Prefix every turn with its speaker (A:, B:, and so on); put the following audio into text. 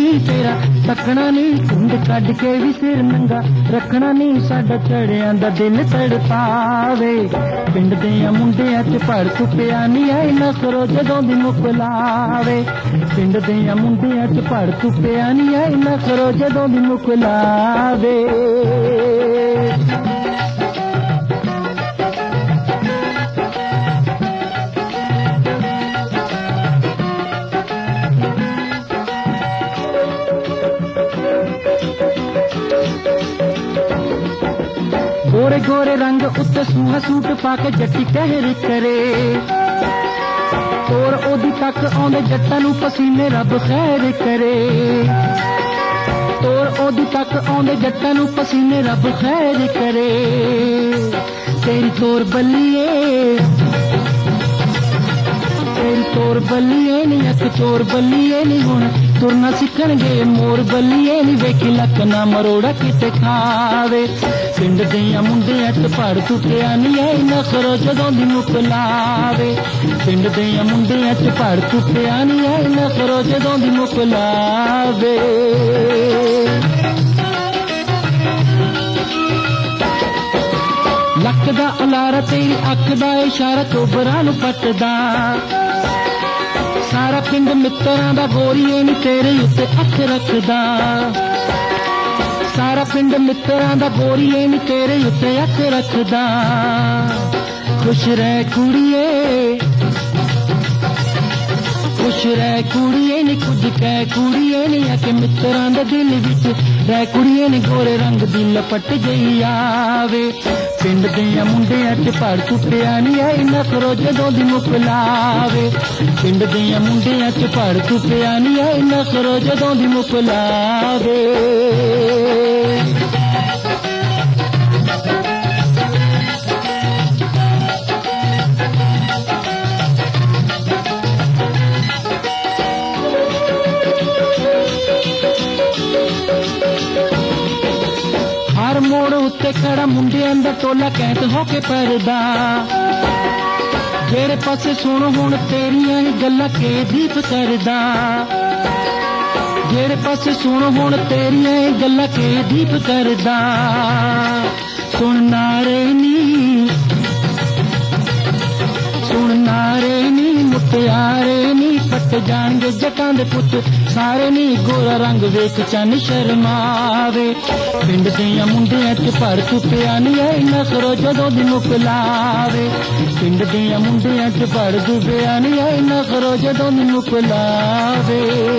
A: नहीं तेरा तकना नहीं, कुंड कढ़ के भी सिर नंगा रखना नहीं, साडा चढ़िया दा दिल तड़पावे। पिंड दियां मुंडियां च भड़ चुकिया नहीं आई नखरो जदों दी मुकलावे। पिंड दियां मुंडियां च भड़ चुकिया नहीं आई नखरो जदों दी मुकलावे। गोरे गोरे रंग उत्ते सूहा सूट पाके जट्टी कहरी करे, और ओदी तक आउंदे जट्टां नूं पसीने रब खैर करे। और ओदी तक आउंदे जट्टां नूं पसीने रब खैर करे। तेरी तोर बल्लिए तेरी तोर बल्लिए नी अख चोर बल्लिए नी हुण तुरना सिखणगे मोर बल्लिए नी वेखी लक ना मरोड़ा किते खावे। पिंड दियां मुंडियां च भड़ चुकिया नहीं आई नखरो जदों दी मुकलावे। पिंड दियां मुंडियां च भड़ चुकिया नहीं आई नखरो जदों दी मुकलावे। लक दा अलारा तेरी अख दा इशारा चोबरां नूं पटदा, सारा पिंड मित्तरां दा गोरीए नी तेरे उत्ते अख रखदा। सारा पिंड मित्तरां दा गोरीए नी तेरे उत्ते अख रखदा। खुश रह कुड़िए खुश रह कुड़िए नी कुछ कह कुड़िए नी आके मित्तरां दे दिल विच रह कुड़िए नी गोरे रंग दी लपट गई आवे। पिंड दियां मुंडियां च भड़ चुकिया नहीं आई नखरो जदों दी मुकलावे। पिंड दियां मुंडियां च भड़ चुकिया नहीं आई नखरो जदों दी मुकलावे। हर मोड़ उत्ते खड़ा मुंडियां दा टोला कैंत होके परदा, जेड़े पासे सुनो हुण तेरियां ही गल्लां के दीप करदा। जेड़े पासे सुनो हुण तेरियां ही गल्लां के दीप करदा। सुन नारे नी मुटियारे नी पट जाणगे जटां दे पुत सारे नी गोरा रंग वेख चन शर्मावे। पिंड दियां मुंडियां च भड़ चुकिया नहीं आई नखरो जदों दी मुकलावे। पिंड दियां मुंडियां च भड़ चुकिया नहीं आई नखरो जदों दी मुकलावे।